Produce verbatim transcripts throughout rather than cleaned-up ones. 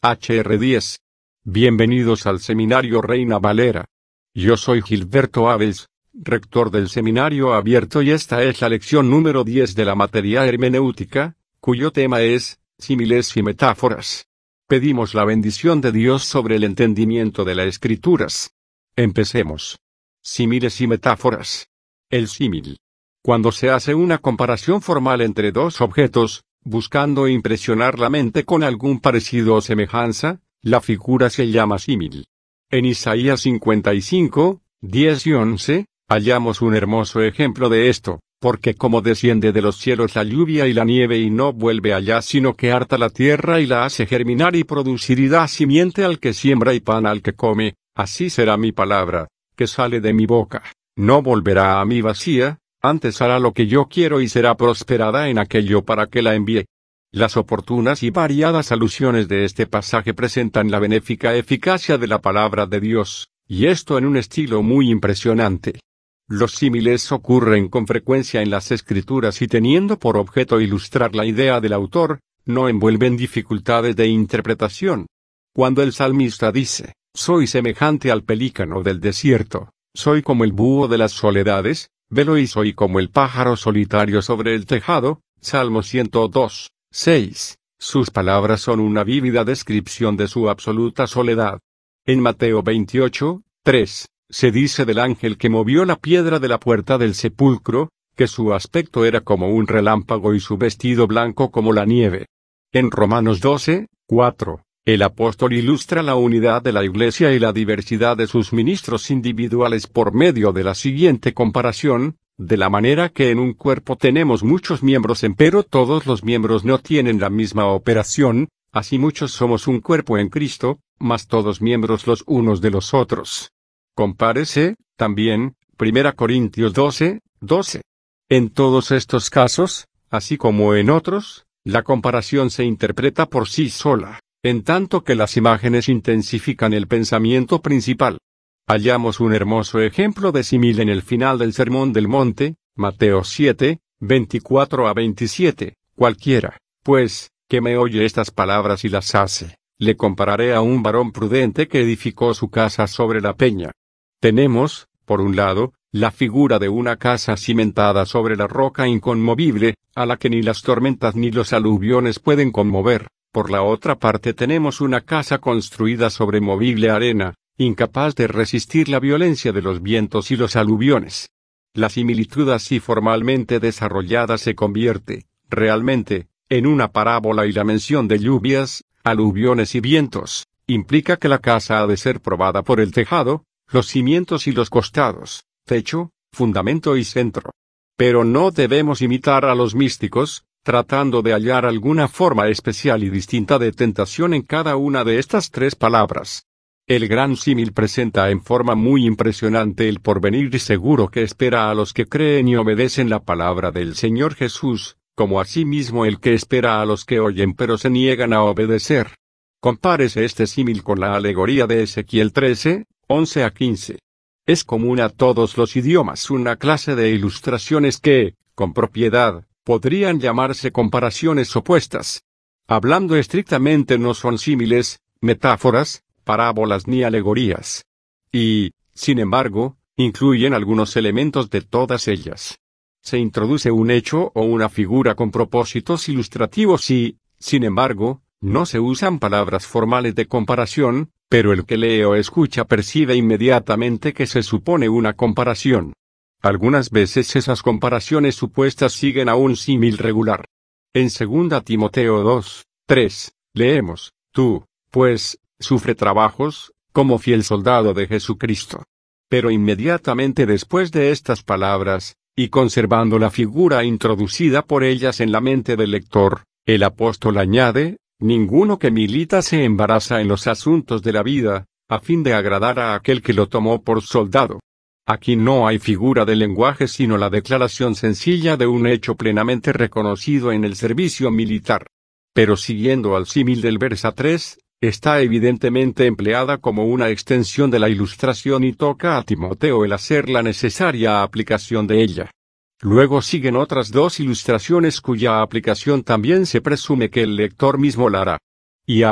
H R diez. Bienvenidos al Seminario Reina Valera. Yo soy Gilberto Abels, rector del Seminario Abierto, y esta es la lección número diez de la materia hermenéutica, cuyo tema es, símiles y metáforas. Pedimos la bendición de Dios sobre el entendimiento de las Escrituras. Empecemos. Símiles y metáforas. El símil. Cuando se hace una comparación formal entre dos objetos, buscando impresionar la mente con algún parecido o semejanza, la figura se llama símil. En Isaías cincuenta y cinco, diez y once, hallamos un hermoso ejemplo de esto, porque como desciende de los cielos la lluvia y la nieve y no vuelve allá sino que harta la tierra y la hace germinar y producir y da simiente al que siembra y pan al que come, así será mi palabra, que sale de mi boca, no volverá a mí vacía, antes hará lo que yo quiero y será prosperada en aquello para que la envíe. Las oportunas y variadas alusiones de este pasaje presentan la benéfica eficacia de la palabra de Dios, y esto en un estilo muy impresionante. Los símiles ocurren con frecuencia en las Escrituras y teniendo por objeto ilustrar la idea del autor, no envuelven dificultades de interpretación. Cuando el salmista dice, soy semejante al pelícano del desierto, soy como el búho de las soledades, velo y soy como el pájaro solitario sobre el tejado, Salmo ciento dos, seis. Sus palabras son una vívida descripción de su absoluta soledad. En Mateo veintiocho, tres, se dice del ángel que movió la piedra de la puerta del sepulcro, que su aspecto era como un relámpago y su vestido blanco como la nieve. En Romanos doce, cuatro, el apóstol ilustra la unidad de la Iglesia y la diversidad de sus ministros individuales por medio de la siguiente comparación, de la manera que en un cuerpo tenemos muchos miembros empero todos los miembros no tienen la misma operación, así muchos somos un cuerpo en Cristo, mas todos miembros los unos de los otros. Compárese, también, Primera Corintios doce, doce. En todos estos casos, así como en otros, la comparación se interpreta por sí sola, en tanto que las imágenes intensifican el pensamiento principal. Hallamos un hermoso ejemplo de símil en el final del Sermón del Monte, Mateo siete, veinticuatro a veintisiete, cualquiera, pues, que me oye estas palabras y las hace, le compararé a un varón prudente que edificó su casa sobre la peña. Tenemos, por un lado, la figura de una casa cimentada sobre la roca inconmovible, a la que ni las tormentas ni los aluviones pueden conmover. Por la otra parte tenemos una casa construida sobre movible arena, incapaz de resistir la violencia de los vientos y los aluviones. La similitud así formalmente desarrollada se convierte, realmente, en una parábola y la mención de lluvias, aluviones y vientos, implica que la casa ha de ser probada por el tejado, los cimientos y los costados, techo, fundamento y centro. Pero no debemos imitar a los místicos, tratando de hallar alguna forma especial y distinta de tentación en cada una de estas tres palabras. El gran símil presenta en forma muy impresionante el porvenir seguro que espera a los que creen y obedecen la palabra del Señor Jesús, como asimismo el que espera a los que oyen pero se niegan a obedecer. Compárese este símil con la alegoría de Ezequiel trece, once a quince. Es común a todos los idiomas una clase de ilustraciones que, con propiedad, podrían llamarse comparaciones opuestas. Hablando estrictamente no son símiles, metáforas, parábolas ni alegorías. Y, sin embargo, incluyen algunos elementos de todas ellas. Se introduce un hecho o una figura con propósitos ilustrativos y, sin embargo, no se usan palabras formales de comparación, pero el que lee o escucha percibe inmediatamente que se supone una comparación. Algunas veces esas comparaciones supuestas siguen a un símil regular. En segunda Timoteo dos, tres, leemos, tú, pues, sufre trabajos, como fiel soldado de Jesucristo. Pero inmediatamente después de estas palabras, y conservando la figura introducida por ellas en la mente del lector, el apóstol añade, ninguno que milita se embaraza en los asuntos de la vida, a fin de agradar a aquel que lo tomó por soldado. Aquí no hay figura de lenguaje sino la declaración sencilla de un hecho plenamente reconocido en el servicio militar. Pero siguiendo al símil del verso tres, está evidentemente empleada como una extensión de la ilustración y toca a Timoteo el hacer la necesaria aplicación de ella. Luego siguen otras dos ilustraciones cuya aplicación también se presume que el lector mismo la hará. Y aún,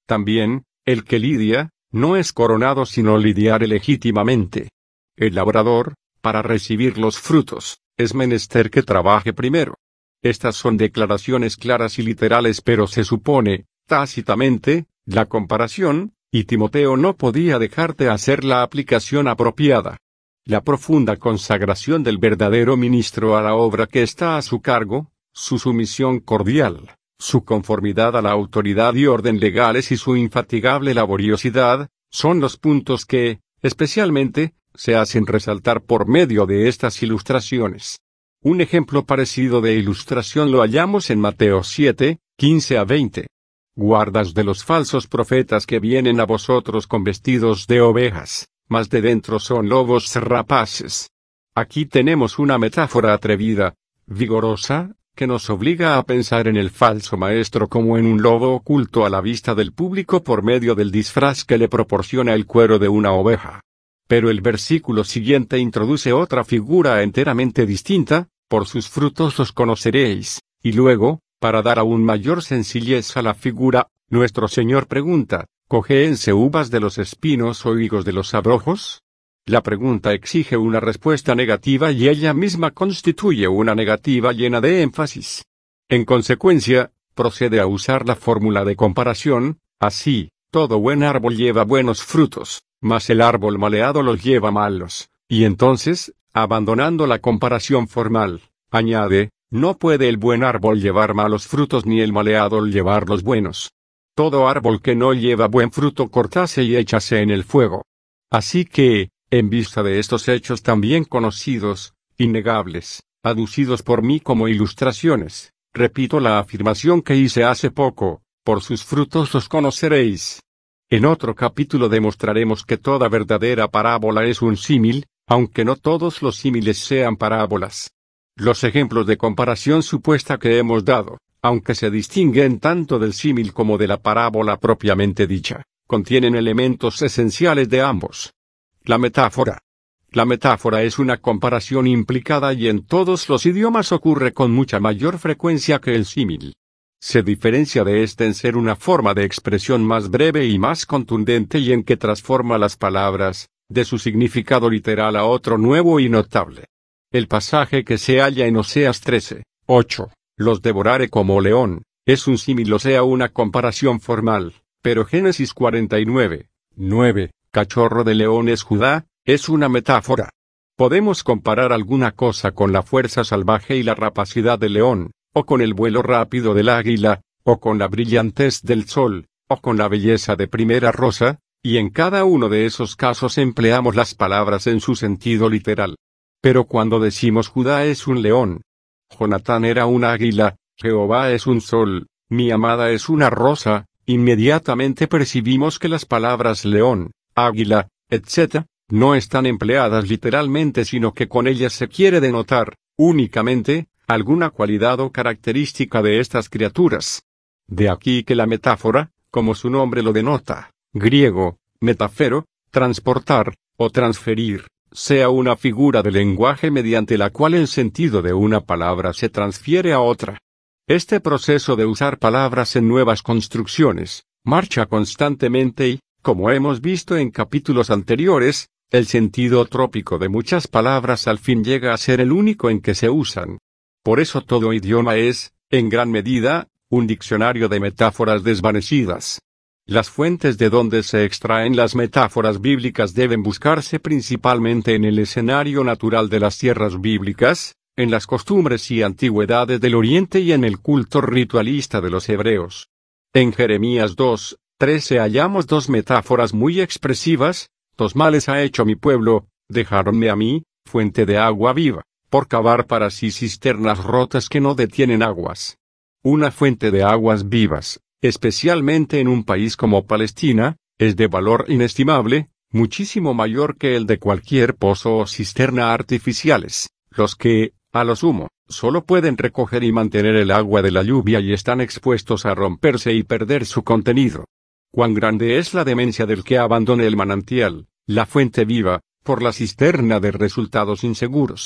También, el que lidia, no es coronado sino lidiare legítimamente. El labrador, para recibir los frutos, es menester que trabaje primero. Estas son declaraciones claras y literales, pero se supone, tácitamente, la comparación, y Timoteo no podía dejar de hacer la aplicación apropiada. La profunda consagración del verdadero ministro a la obra que está a su cargo, su sumisión cordial, su conformidad a la autoridad y orden legales y su infatigable laboriosidad, son los puntos que, especialmente, se hacen resaltar por medio de estas ilustraciones. Un ejemplo parecido de ilustración lo hallamos en Mateo siete, quince a veinte. Guardaos de los falsos profetas que vienen a vosotros con vestidos de ovejas, mas de dentro son lobos rapaces. Aquí tenemos una metáfora atrevida, vigorosa, que nos obliga a pensar en el falso maestro como en un lobo oculto a la vista del público por medio del disfraz que le proporciona el cuero de una oveja. Pero el versículo siguiente introduce otra figura enteramente distinta: por sus frutos los conoceréis, y luego, para dar aún mayor sencillez a la figura, nuestro Señor pregunta, ¿cogéense uvas de los espinos o higos de los abrojos? La pregunta exige una respuesta negativa y ella misma constituye una negativa llena de énfasis. En consecuencia, procede a usar la fórmula de comparación: así, todo buen árbol lleva buenos frutos, mas el árbol maleado los lleva malos, y entonces, abandonando la comparación formal, añade, no puede el buen árbol llevar malos frutos ni el maleado llevar los buenos. Todo árbol que no lleva buen fruto cortase y échase en el fuego. Así que, en vista de estos hechos también conocidos, innegables, aducidos por mí como ilustraciones, repito la afirmación que hice hace poco: por sus frutos los conoceréis. En otro capítulo demostraremos que toda verdadera parábola es un símil, aunque no todos los símiles sean parábolas. Los ejemplos de comparación supuesta que hemos dado, aunque se distinguen tanto del símil como de la parábola propiamente dicha, contienen elementos esenciales de ambos. La metáfora. La metáfora es una comparación implicada y en todos los idiomas ocurre con mucha mayor frecuencia que el símil. Se diferencia de este en ser una forma de expresión más breve y más contundente y en que transforma las palabras, de su significado literal a otro nuevo y notable. El pasaje que se halla en Oseas trece, ocho, los devoraré como león, es un símil, o sea una comparación formal, pero Génesis cuarenta y nueve, nueve, cachorro de león es Judá, es una metáfora. Podemos comparar alguna cosa con la fuerza salvaje y la rapacidad del león, o con el vuelo rápido del águila, o con la brillantez del sol, o con la belleza de primera rosa, y en cada uno de esos casos empleamos las palabras en su sentido literal. Pero cuando decimos Judá es un león, Jonatán era un águila, Jehová es un sol, mi amada es una rosa, inmediatamente percibimos que las palabras león, águila, etcétera, no están empleadas literalmente, sino que con ellas se quiere denotar, únicamente, alguna cualidad o característica de estas criaturas. De aquí que la metáfora, como su nombre lo denota, griego, metafero, transportar, o transferir, sea una figura de lenguaje mediante la cual el sentido de una palabra se transfiere a otra. Este proceso de usar palabras en nuevas construcciones, marcha constantemente y, como hemos visto en capítulos anteriores, el sentido trópico de muchas palabras al fin llega a ser el único en que se usan. Por eso todo idioma es, en gran medida, un diccionario de metáforas desvanecidas. Las fuentes de donde se extraen las metáforas bíblicas deben buscarse principalmente en el escenario natural de las tierras bíblicas, en las costumbres y antigüedades del Oriente y en el culto ritualista de los hebreos. En Jeremías dos, trece hallamos dos metáforas muy expresivas: dos males ha hecho mi pueblo, dejáronme a mí, fuente de agua viva, por cavar para sí cisternas rotas que no detienen aguas. Una fuente de aguas vivas, especialmente en un país como Palestina, es de valor inestimable, muchísimo mayor que el de cualquier pozo o cisterna artificiales, los que, a lo sumo, solo pueden recoger y mantener el agua de la lluvia y están expuestos a romperse y perder su contenido. Cuán grande es la demencia del que abandone el manantial, la fuente viva, por la cisterna de resultados inseguros.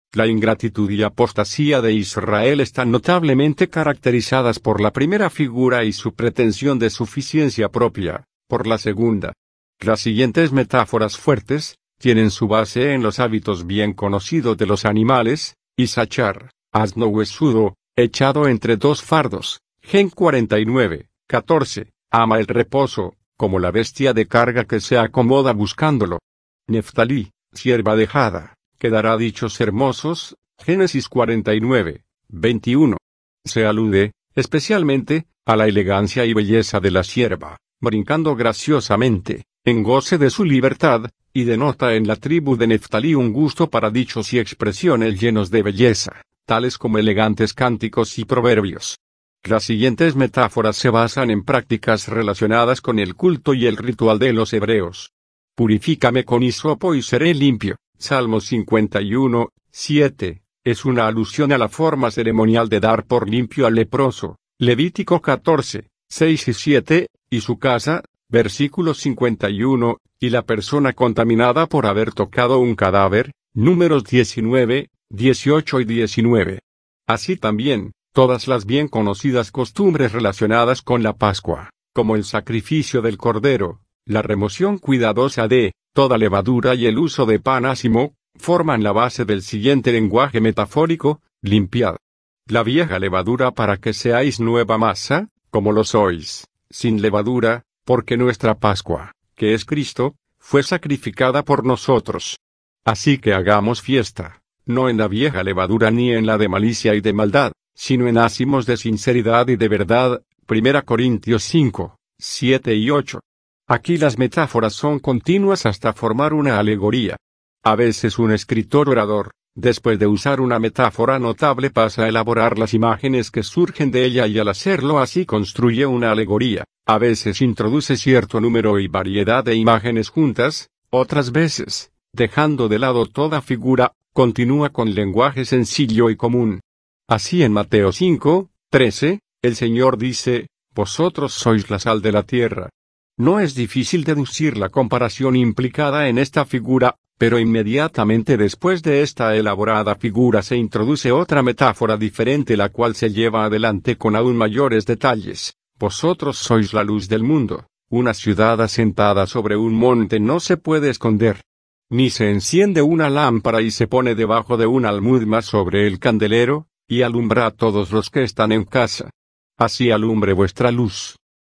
La ingratitud y apostasía de Israel están notablemente caracterizadas por la primera figura y su pretensión de suficiencia propia, por la segunda. Las siguientes metáforas fuertes, tienen su base en los hábitos bien conocidos de los animales: Isachar, asno huesudo, echado entre dos fardos. Gen cuarenta y nueve, catorce, ama el reposo, como la bestia de carga que se acomoda buscándolo. Neftalí, sierva dejada, que dará dichos hermosos. Génesis cuarenta y nueve, veintiuno. Se alude, especialmente, a la elegancia y belleza de la sierva, brincando graciosamente, en goce de su libertad, y denota en la tribu de Neftalí un gusto para dichos y expresiones llenos de belleza, tales como elegantes cánticos y proverbios. Las siguientes metáforas se basan en prácticas relacionadas con el culto y el ritual de los hebreos. Purifícame con hisopo y seré limpio. Salmo cincuenta y uno, siete, es una alusión a la forma ceremonial de dar por limpio al leproso. Levítico catorce, seis y siete, y su casa, versículo cincuenta y uno, y la persona contaminada por haber tocado un cadáver, Números diecinueve, dieciocho y diecinueve. Así también, todas las bien conocidas costumbres relacionadas con la Pascua, como el sacrificio del cordero, la remoción cuidadosa de toda levadura y el uso de pan ácimo, forman la base del siguiente lenguaje metafórico: limpiad la vieja levadura para que seáis nueva masa, como lo sois, sin levadura, porque nuestra Pascua, que es Cristo, fue sacrificada por nosotros. Así que hagamos fiesta, no en la vieja levadura ni en la de malicia y de maldad, sino en ácimos de sinceridad y de verdad. Primera Corintios cinco, siete y ocho. Aquí las metáforas son continuas hasta formar una alegoría. A veces un escritor orador, después de usar una metáfora notable, pasa a elaborar las imágenes que surgen de ella y al hacerlo así construye una alegoría. A veces introduce cierto número y variedad de imágenes juntas, otras veces, dejando de lado toda figura, continúa con lenguaje sencillo y común. Así en Mateo cinco, trece, el Señor dice: vosotros sois la sal de la tierra. No es difícil deducir la comparación implicada en esta figura, pero inmediatamente después de esta elaborada figura se introduce otra metáfora diferente, la cual se lleva adelante con aún mayores detalles. Vosotros sois la luz del mundo. Una ciudad asentada sobre un monte no se puede esconder. Ni se enciende una lámpara y se pone debajo de un almud, mas sobre el candelero, y alumbra a todos los que están en casa. Así alumbre vuestra luz.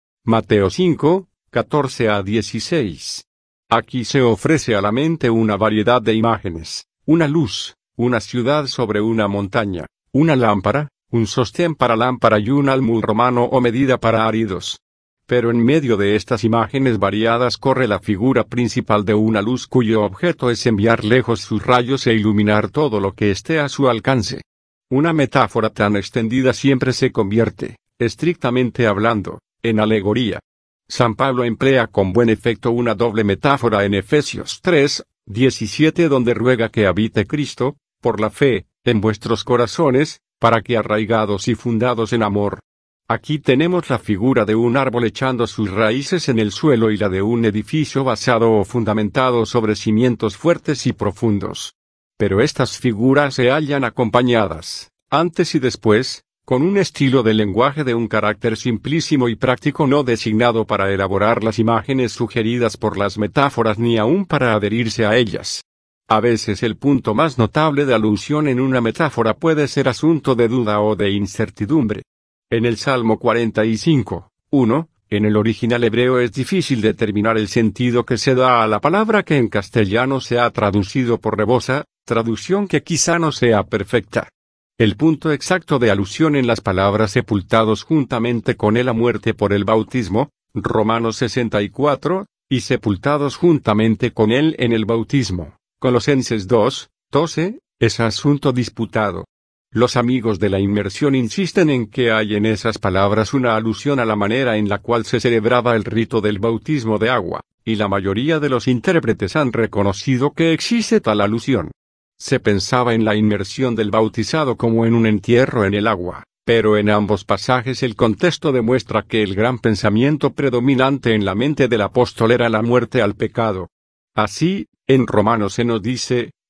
Mateo cinco, catorce a dieciséis. Aquí se ofrece a la mente una variedad de imágenes: una luz, una ciudad sobre una montaña, una lámpara, un sostén para lámpara y un almud romano o medida para áridos. Pero en medio de estas imágenes variadas corre la figura principal de una luz cuyo objeto es enviar lejos sus rayos e iluminar todo lo que esté a su alcance. Una metáfora tan extendida siempre se convierte, estrictamente hablando, en alegoría. San Pablo emplea con buen efecto una doble metáfora en Efesios tres, diecisiete, donde ruega que habite Cristo, por la fe, en vuestros corazones, para que arraigados y fundados en amor. Aquí tenemos la figura de un árbol echando sus raíces en el suelo y la de un edificio basado o fundamentado sobre cimientos fuertes y profundos. Pero estas figuras se hallan acompañadas, antes y después, con un estilo de lenguaje de un carácter simplísimo y práctico, no designado para elaborar las imágenes sugeridas por las metáforas ni aún para adherirse a ellas. A veces el punto más notable de alusión en una metáfora puede ser asunto de duda o de incertidumbre. En el Salmo cuarenta y cinco, uno, en el original hebreo es difícil determinar el sentido que se da a la palabra que en castellano se ha traducido por rebosa, traducción que quizá no sea perfecta. El punto exacto de alusión en las palabras sepultados juntamente con él a muerte por el bautismo, Romanos sesenta y cuatro, y sepultados juntamente con él en el bautismo, Colosenses dos, doce, es asunto disputado. Los amigos de la inmersión insisten en que hay en esas palabras una alusión a la manera en la cual se celebraba el rito del bautismo de agua, y la mayoría de los intérpretes han reconocido que existe tal alusión. Se pensaba en la inmersión del bautizado como en un entierro en el agua, pero en ambos pasajes el contexto demuestra que el gran pensamiento predominante en la mente del apóstol era la muerte al pecado. Así, en Romanos se nos dice: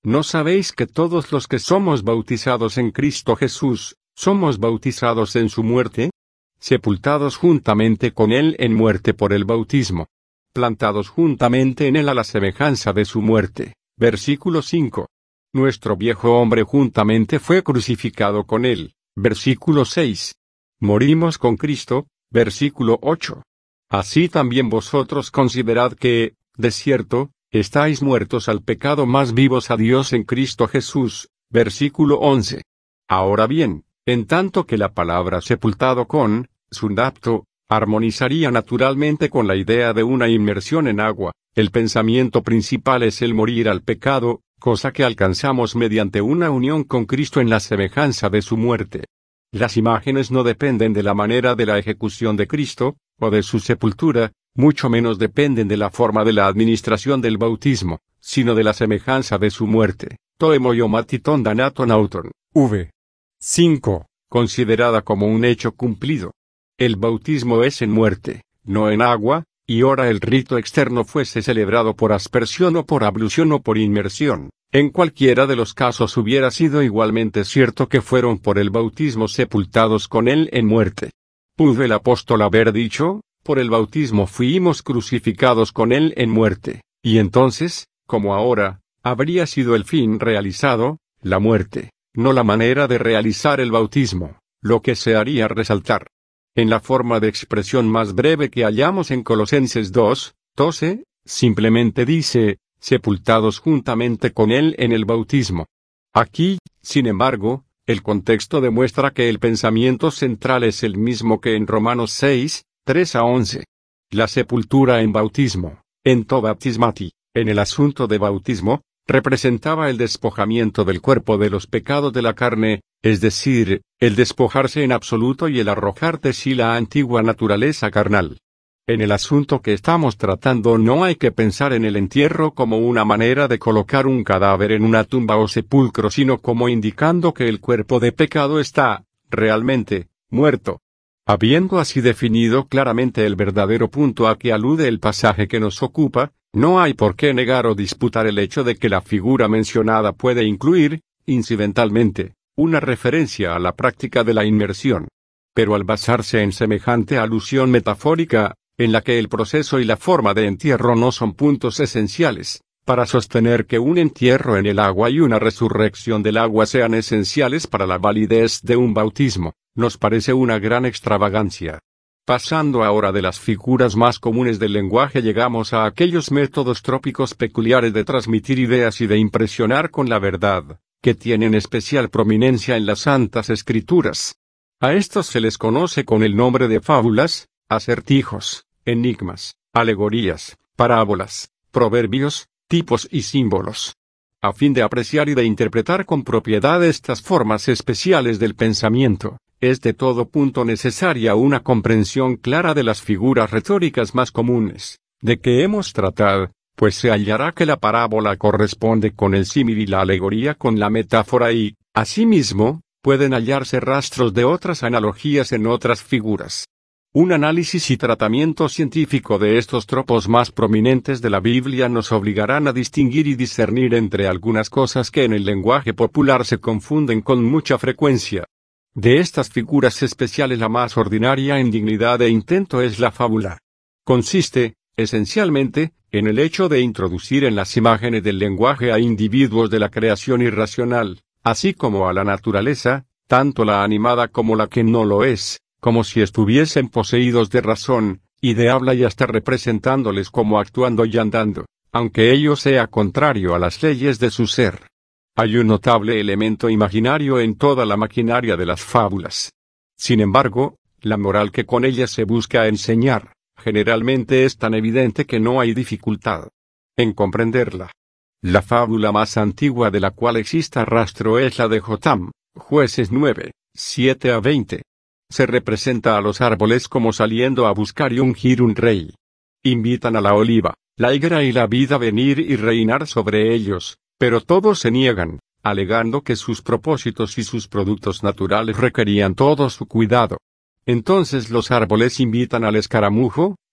¿No sabéis que todos los que somos bautizados en Cristo Jesús, somos bautizados en su muerte? Sepultados juntamente con él en muerte por el bautismo. Plantados juntamente en él a la semejanza de su muerte. Versículo cinco. Nuestro viejo hombre juntamente fue crucificado con él. Versículo seis. Morimos con Cristo. Versículo ocho. Así también vosotros considerad que, de cierto, estáis muertos al pecado, mas vivos a Dios en Cristo Jesús. Versículo once. Ahora bien, en tanto que la palabra sepultado con, sundapto, armonizaría naturalmente con la idea de una inmersión en agua, el pensamiento principal es el morir al pecado, cosa que alcanzamos mediante una unión con Cristo en la semejanza de su muerte. Las imágenes no dependen de la manera de la ejecución de Cristo, o de su sepultura, mucho menos dependen de la forma de la administración del bautismo, sino de la semejanza de su muerte. Toemoiomatiton danaton auton, v. cinco. Considerada como un hecho cumplido. El bautismo es en muerte, no en agua, y ora el rito externo fuese celebrado por aspersión o por ablución o por inmersión. En cualquiera de los casos hubiera sido igualmente cierto que fueron por el bautismo sepultados con él en muerte. ¿Pudo el apóstol haber dicho, por el bautismo fuimos crucificados con él en muerte, y entonces, como ahora, habría sido el fin realizado, la muerte, no la manera de realizar el bautismo, lo que se haría resaltar? En la forma de expresión más breve que hallamos en Colosenses dos, doce, simplemente dice, sepultados juntamente con él en el bautismo. Aquí, sin embargo, el contexto demuestra que el pensamiento central es el mismo que en Romanos seis, tres a once. La sepultura en bautismo, en to baptismati, en el asunto de bautismo, representaba el despojamiento del cuerpo de los pecados de la carne, es decir, el despojarse en absoluto y el arrojar de sí la antigua naturaleza carnal. En el asunto que estamos tratando no hay que pensar en el entierro como una manera de colocar un cadáver en una tumba o sepulcro, sino como indicando que el cuerpo de pecado está, realmente, muerto. Habiendo así definido claramente el verdadero punto a que alude el pasaje que nos ocupa, no hay por qué negar o disputar el hecho de que la figura mencionada puede incluir, incidentalmente, una referencia a la práctica de la inmersión. Pero al basarse en semejante alusión metafórica, en la que el proceso y la forma de entierro no son puntos esenciales, para sostener que un entierro en el agua y una resurrección del agua sean esenciales para la validez de un bautismo, nos parece una gran extravagancia. Pasando ahora de las figuras más comunes del lenguaje, llegamos a aquellos métodos trópicos peculiares de transmitir ideas y de impresionar con la verdad, que tienen especial prominencia en las Santas Escrituras. A estos se les conoce con el nombre de fábulas, acertijos, enigmas, alegorías, parábolas, proverbios, tipos y símbolos. A fin de apreciar y de interpretar con propiedad estas formas especiales del pensamiento, es de todo punto necesaria una comprensión clara de las figuras retóricas más comunes, de que hemos tratado, pues se hallará que la parábola corresponde con el símil y la alegoría con la metáfora y, asimismo, pueden hallarse rastros de otras analogías en otras figuras. Un análisis y tratamiento científico de estos tropos más prominentes de la Biblia nos obligarán a distinguir y discernir entre algunas cosas que en el lenguaje popular se confunden con mucha frecuencia. De estas figuras especiales la más ordinaria en dignidad e intento es la fábula. Consiste, esencialmente, en el hecho de introducir en las imágenes del lenguaje a individuos de la creación irracional, así como a la naturaleza, tanto la animada como la que no lo es, como si estuviesen poseídos de razón, y de habla y hasta representándoles como actuando y andando, aunque ello sea contrario a las leyes de su ser. Hay un notable elemento imaginario en toda la maquinaria de las fábulas. Sin embargo, la moral que con ellas se busca enseñar, generalmente es tan evidente que no hay dificultad en comprenderla. La fábula más antigua de la cual exista rastro es la de Jotam, Jueces nueve, siete a veinte. Se representa a los árboles como saliendo a buscar y ungir un rey. Invitan a la oliva, la higuera y la vid a venir y reinar sobre ellos, pero todos se niegan, alegando que sus propósitos y sus productos naturales requerían todo su cuidado. Entonces los árboles invitan al escaramujo,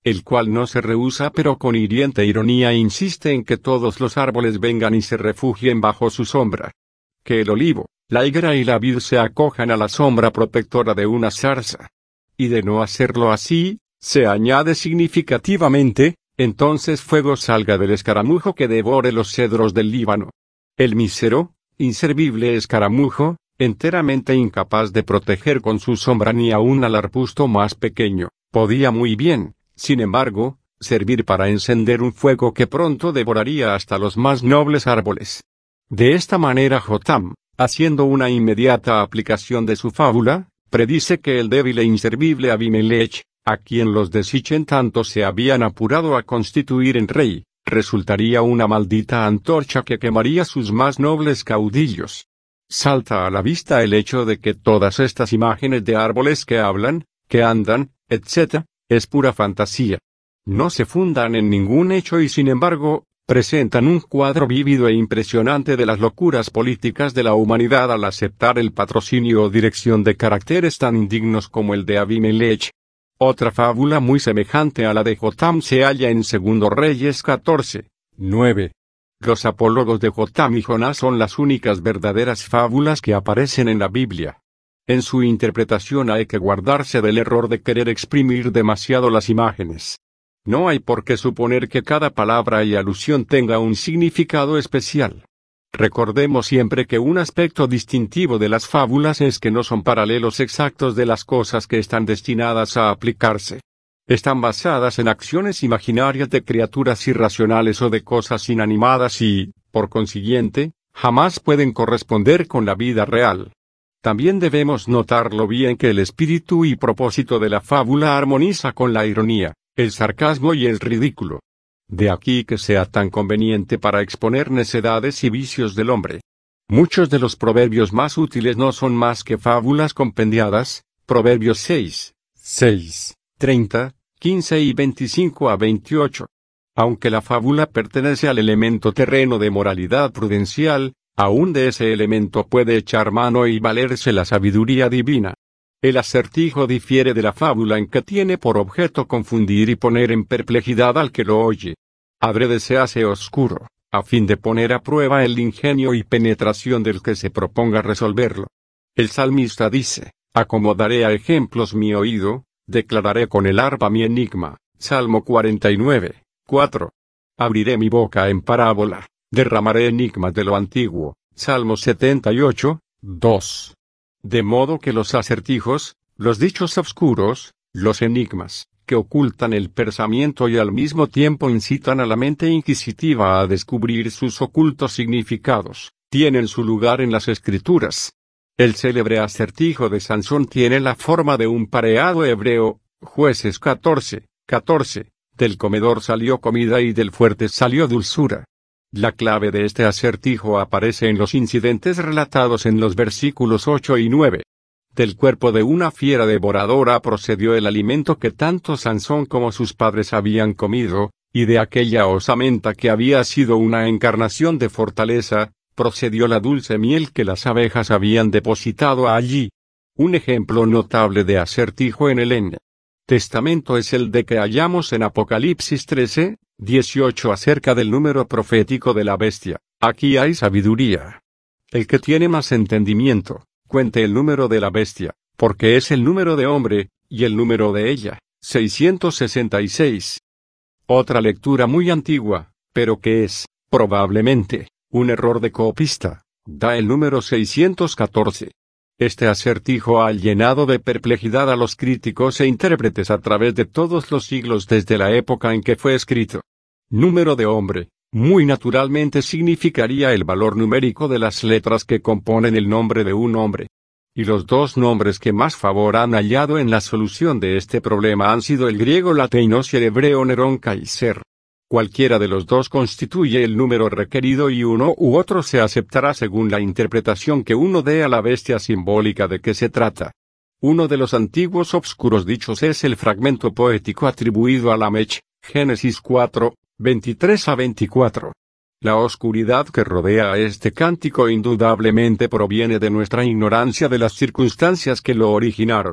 el cual no se rehúsa pero con hiriente ironía insiste en que todos los árboles vengan y se refugien bajo su sombra. Que el olivo, la higuera y la vid se acojan a la sombra protectora de una zarza. Y de no hacerlo así, se añade significativamente, entonces fuego salga del escaramujo que devore los cedros del Líbano. El mísero, inservible escaramujo, enteramente incapaz de proteger con su sombra ni aun al arbusto más pequeño, podía muy bien, sin embargo, servir para encender un fuego que pronto devoraría hasta los más nobles árboles. De esta manera Jotam, haciendo una inmediata aplicación de su fábula, predice que el débil e inservible Abimelech, a quien los de Sichen tanto se habían apurado a constituir en rey, resultaría una maldita antorcha que quemaría sus más nobles caudillos. Salta a la vista el hecho de que todas estas imágenes de árboles que hablan, que andan, etcétera, es pura fantasía. No se fundan en ningún hecho y sin embargo, presentan un cuadro vívido e impresionante de las locuras políticas de la humanidad al aceptar el patrocinio o dirección de caracteres tan indignos como el de Abimelech. Otra fábula muy semejante a la de Jotam se halla en Segundo Reyes catorce, nueve. Los apólogos de Jotam y Jonás son las únicas verdaderas fábulas que aparecen en la Biblia. En su interpretación hay que guardarse del error de querer exprimir demasiado las imágenes. No hay por qué suponer que cada palabra y alusión tenga un significado especial. Recordemos siempre que un aspecto distintivo de las fábulas es que no son paralelos exactos de las cosas que están destinadas a aplicarse. Están basadas en acciones imaginarias de criaturas irracionales o de cosas inanimadas y, por consiguiente, jamás pueden corresponder con la vida real. También debemos notarlo bien que el espíritu y propósito de la fábula armoniza con la ironía, el sarcasmo y el ridículo. De aquí que sea tan conveniente para exponer necedades y vicios del hombre. Muchos de los proverbios más útiles no son más que fábulas compendiadas, Proverbios seis, seis, treinta, quince y veinticinco a veintiocho. Aunque la fábula pertenece al elemento terreno de moralidad prudencial, aún de ese elemento puede echar mano y valerse la sabiduría divina. El acertijo difiere de la fábula en que tiene por objeto confundir y poner en perplejidad al que lo oye. Adrede se hace oscuro, a fin de poner a prueba el ingenio y penetración del que se proponga resolverlo. El salmista dice, acomodaré a ejemplos mi oído, declararé con el arpa mi enigma, Salmo cuarenta y nueve, cuatro. Abriré mi boca en parábola, derramaré enigmas de lo antiguo, Salmo setenta y ocho, dos. De modo que los acertijos, los dichos obscuros, los enigmas, que ocultan el pensamiento y al mismo tiempo incitan a la mente inquisitiva a descubrir sus ocultos significados, tienen su lugar en las Escrituras. El célebre acertijo de Sansón tiene la forma de un pareado hebreo, Jueces catorce, catorce, del comedor salió comida y del fuerte salió dulzura. La clave de este acertijo aparece en los incidentes relatados en los versículos ocho y nueve. Del cuerpo de una fiera devoradora procedió el alimento que tanto Sansón como sus padres habían comido, y de aquella osamenta que había sido una encarnación de fortaleza, procedió la dulce miel que las abejas habían depositado allí. Un ejemplo notable de acertijo en el N. Testamento es el de que hallamos en Apocalipsis trece, dieciocho acerca del número profético de la bestia. Aquí hay sabiduría. El que tiene más entendimiento, cuente el número de la bestia, porque es el número de hombre, y el número de ella, seiscientos sesenta y seis. Otra lectura muy antigua, pero que es, probablemente, un error de copista, da el número seiscientos catorce. Este acertijo ha llenado de perplejidad a los críticos e intérpretes a través de todos los siglos desde la época en que fue escrito. Número de hombre, muy naturalmente significaría el valor numérico de las letras que componen el nombre de un hombre. Y los dos nombres que más favor han hallado en la solución de este problema han sido el griego Lateinos y el hebreo Nerón Kaiser. Cualquiera de los dos constituye el número requerido y uno u otro se aceptará según la interpretación que uno dé a la bestia simbólica de que se trata. Uno de los antiguos obscuros dichos es el fragmento poético atribuido a Lamech, Génesis cuatro, veintitrés a veinticuatro. La oscuridad que rodea a este cántico indudablemente proviene de nuestra ignorancia de las circunstancias que lo originaron.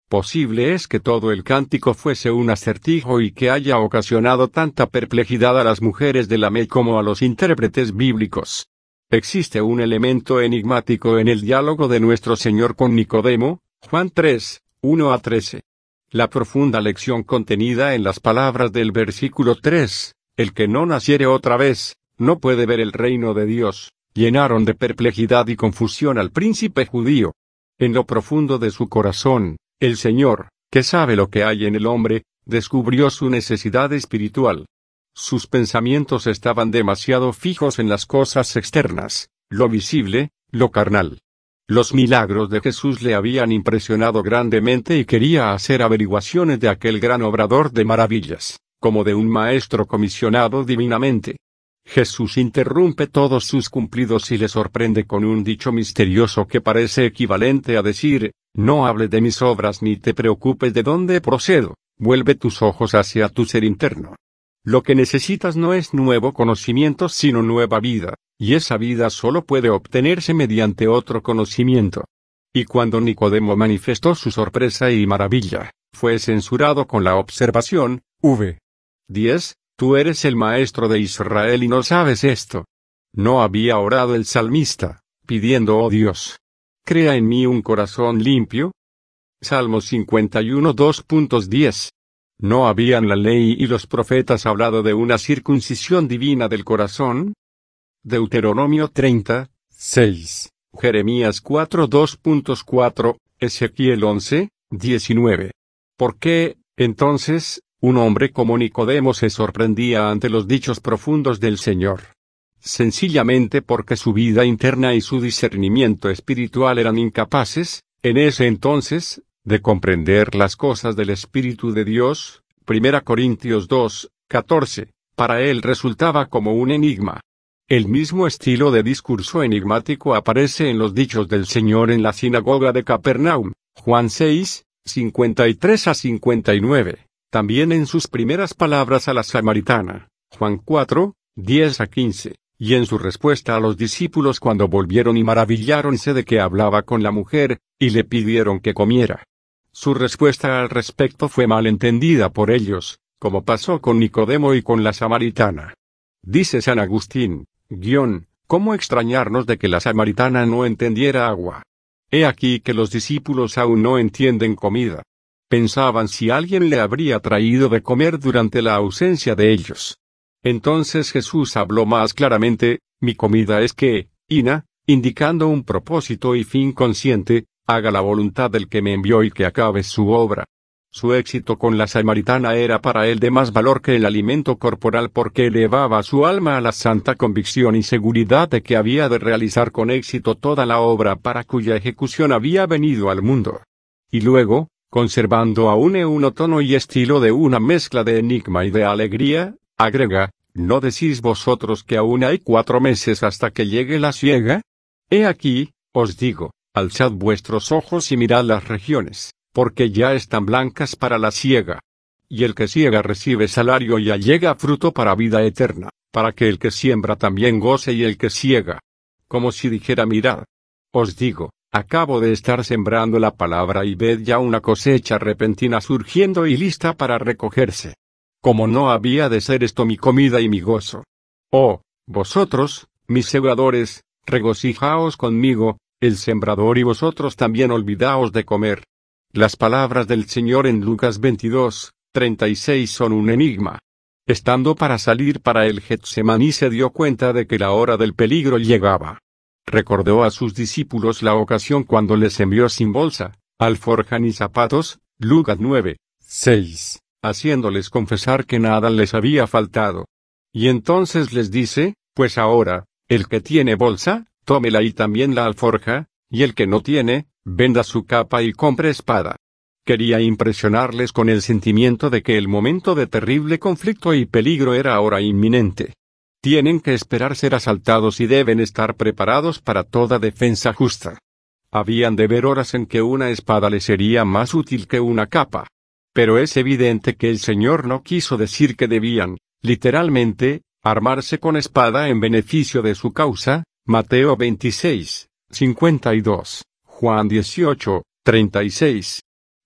Posible es que todo el cántico fuese un acertijo y que haya ocasionado tanta perplejidad a las mujeres de la M E como a los intérpretes bíblicos. Existe un elemento enigmático en el diálogo de nuestro Señor con Nicodemo, Juan tres, uno a trece. La profunda lección contenida en las palabras del versículo tres, el que no naciere otra vez, no puede ver el reino de Dios, llenaron de perplejidad y confusión al príncipe judío. En lo profundo de su corazón, el Señor, que sabe lo que hay en el hombre, descubrió su necesidad espiritual. Sus pensamientos estaban demasiado fijos en las cosas externas, lo visible, lo carnal. Los milagros de Jesús le habían impresionado grandemente y quería hacer averiguaciones de aquel gran obrador de maravillas, como de un maestro comisionado divinamente. Jesús interrumpe todos sus cumplidos y le sorprende con un dicho misterioso que parece equivalente a decir: no hables de mis obras ni te preocupes de dónde procedo, vuelve tus ojos hacia tu ser interno. Lo que necesitas no es nuevo conocimiento sino nueva vida, y esa vida solo puede obtenerse mediante otro conocimiento. Y cuando Nicodemo manifestó su sorpresa y maravilla, fue censurado con la observación, v. diez, tú eres el maestro de Israel y no sabes esto. No había orado el salmista, pidiendo: oh Dios, crea en mí un corazón limpio. Salmo cincuenta y uno dos diez. ¿No habían la ley y los profetas hablado de una circuncisión divina del corazón? Deuteronomio treinta, seis, Jeremías cuatro dos cuatro, Ezequiel once, diecinueve. ¿Por qué, entonces, un hombre como Nicodemo se sorprendía ante los dichos profundos del Señor? Sencillamente porque su vida interna y su discernimiento espiritual eran incapaces, en ese entonces, de comprender las cosas del Espíritu de Dios. Primera Corintios dos, catorce, para él resultaba como un enigma. El mismo estilo de discurso enigmático aparece en los dichos del Señor en la sinagoga de Capernaum, Juan seis, cincuenta y tres a cincuenta y nueve, también en sus primeras palabras a la samaritana, Juan cuatro, diez a quince, y en su respuesta a los discípulos cuando volvieron y maravilláronse de que hablaba con la mujer, y le pidieron que comiera. Su respuesta al respecto fue mal entendida por ellos, como pasó con Nicodemo y con la samaritana. Dice San Agustín, guión, ¿cómo extrañarnos de que la samaritana no entendiera agua? He aquí que los discípulos aún no entienden comida. Pensaban si alguien le habría traído de comer durante la ausencia de ellos. Entonces Jesús habló más claramente: mi comida es que, ina, indicando un propósito y fin consciente, haga la voluntad del que me envió y que acabe su obra. Su éxito con la samaritana era para él de más valor que el alimento corporal porque elevaba su alma a la santa convicción y seguridad de que había de realizar con éxito toda la obra para cuya ejecución había venido al mundo. Y luego, conservando aún un tono y estilo de una mezcla de enigma y de alegría, agrega: ¿no decís vosotros que aún hay cuatro meses hasta que llegue la siega? He aquí, os digo, alzad vuestros ojos y mirad las regiones, porque ya están blancas para la siega. Y el que siega recibe salario y allega fruto para vida eterna, para que el que siembra también goce y el que siega. Como si dijera: mirad, os digo, acabo de estar sembrando la palabra y ved ya una cosecha repentina surgiendo y lista para recogerse. Como no había de ser esto mi comida y mi gozo. Oh, vosotros, mis segadores, regocijaos conmigo, el sembrador y vosotros también olvidaos de comer. Las palabras del Señor en Lucas veintidós, treinta y seis son un enigma. Estando para salir para el Getsemaní se dio cuenta de que la hora del peligro llegaba. Recordó a sus discípulos la ocasión cuando les envió sin bolsa, alforja ni zapatos, Lucas nueve, seis, haciéndoles confesar que nada les había faltado. Y entonces les dice: pues ahora, el que tiene bolsa, tómela y también la alforja, y el que no tiene, venda su capa y compre espada. Quería impresionarles con el sentimiento de que el momento de terrible conflicto y peligro era ahora inminente. Tienen que esperar ser asaltados y deben estar preparados para toda defensa justa. Habían de ver horas en que una espada les sería más útil que una capa. Pero es evidente que el Señor no quiso decir que debían, literalmente, armarse con espada en beneficio de su causa. Mateo veintiséis, cincuenta y dos, Juan dieciocho, treinta y seis.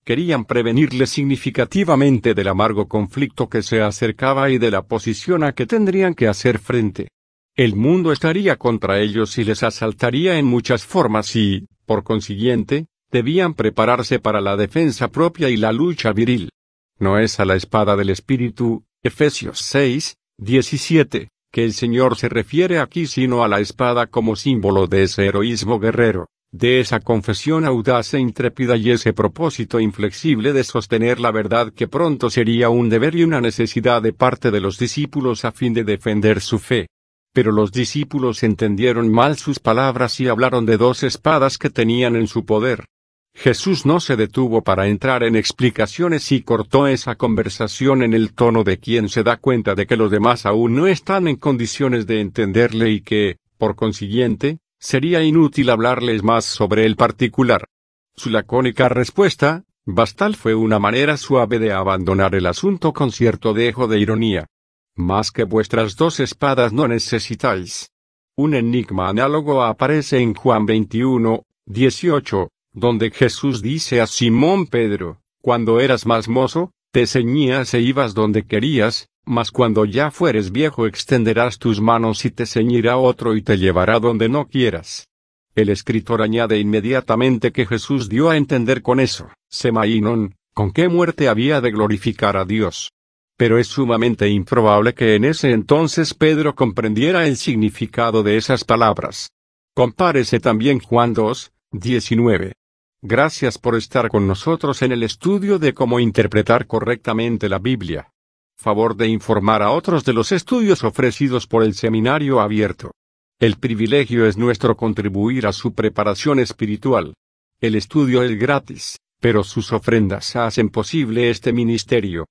Querían prevenirle significativamente del amargo conflicto que se acercaba y de la posición a que tendrían que hacer frente. El mundo estaría contra ellos y les asaltaría en muchas formas y, por consiguiente, debían prepararse para la defensa propia y la lucha viril. No es a la espada del Espíritu, Efesios seis, diecisiete, que el Señor se refiere aquí, sino a la espada como símbolo de ese heroísmo guerrero, de esa confesión audaz e intrépida y ese propósito inflexible de sostener la verdad que pronto sería un deber y una necesidad de parte de los discípulos a fin de defender su fe. Pero los discípulos entendieron mal sus palabras y hablaron de dos espadas que tenían en su poder. Jesús no se detuvo para entrar en explicaciones y cortó esa conversación en el tono de quien se da cuenta de que los demás aún no están en condiciones de entenderle y que, por consiguiente, sería inútil hablarles más sobre el particular. Su lacónica respuesta, bastal, fue una manera suave de abandonar el asunto con cierto dejo de ironía. Más que vuestras dos espadas no necesitáis. Un enigma análogo aparece en Juan veintiuno, dieciocho, donde Jesús dice a Simón Pedro: cuando eras más mozo, te ceñías e ibas donde querías, mas cuando ya fueres viejo extenderás tus manos y te ceñirá otro y te llevará donde no quieras. El escritor añade inmediatamente que Jesús dio a entender con eso, semainon, con qué muerte había de glorificar a Dios. Pero es sumamente improbable que en ese entonces Pedro comprendiera el significado de esas palabras. Compárese también Juan dos, diecinueve. Gracias por estar con nosotros en el estudio de cómo interpretar correctamente la Biblia. Favor de informar a otros de los estudios ofrecidos por el Seminario Abierto. El privilegio es nuestro contribuir a su preparación espiritual. El estudio es gratis, pero sus ofrendas hacen posible este ministerio.